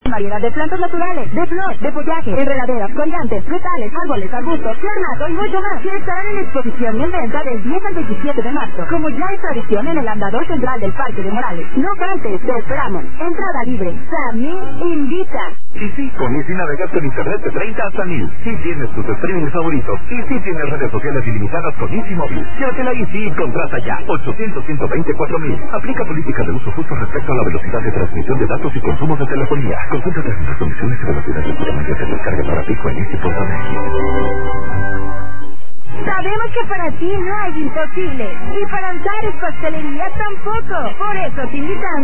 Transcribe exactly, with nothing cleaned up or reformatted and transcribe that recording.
Variedad de plantas naturales, de flor, de follaje, enredaderas, colgantes, frutales, árboles, arbustos, ornato y mucho más, que estarán en exposición y en venta del diez al veintisiete de marzo, como ya es tradición en el andador central del Parque de Morales. No faltes, te esperamos. Entrada libre. Sammy invita. Y sí, con Easy navegas con internet de treinta hasta mil. Sí tienes tus streaming favoritos. Y sí tienes redes sociales ilimitadas con Easy Móvil. Llévatela Easy y contrata ya. ochocientos, ciento veinticuatro mil. Aplica políticas de uso justo respecto a la velocidad de transmisión de datos y consumo de telefonía. Consulta las condiciones y velocidad de puramente se descarga para pico en Easy punto net. Sabemos que para ti no hay imposible. Y para Antares Pastelería tampoco. Por eso te invitamos